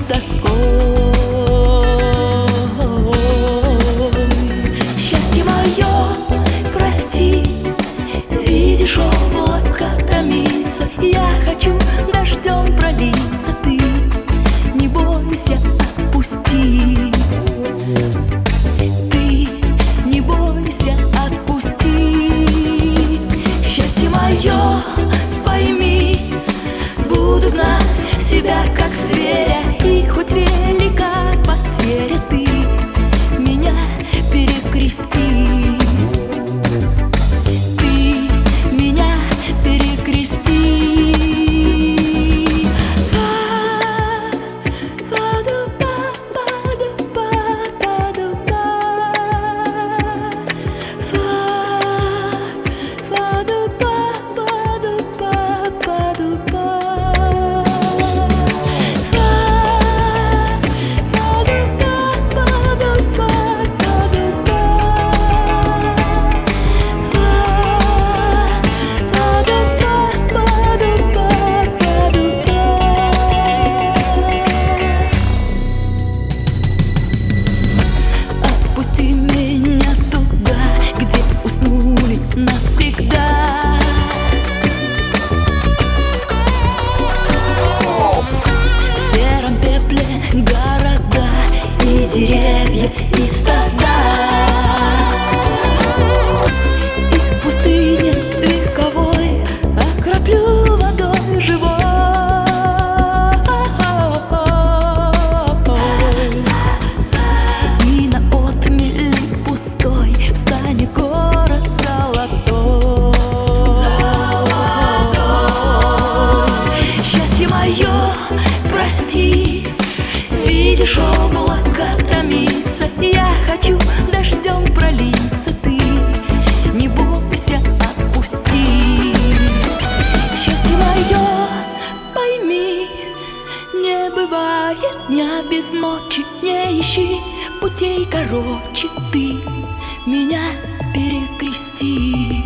тоской. Счастье мое, прости, видишь, облако томится. Я хочу дождем пролиться, ты не бойся, отпусти. Ты не бойся, отпусти. Счастье мое, пойми, буду гнать себя, как зверя, и хоть велика потеря, ты меня перекрести. Ты меня перекрести. Отпусти меня туда, где уснули навсегда. В сером пепле города и деревья, и стада, и пустыни вековой окроплю водой живой. И на отмели пустой встанет город золотой. Счастье мое, прости, видишь, облако томится. Я хочу дождем пролиться, ты не бойся, отпусти. Счастье мое, пойми, не бывает дня без ночи. Не ищи путей короче, ты меня перекрести.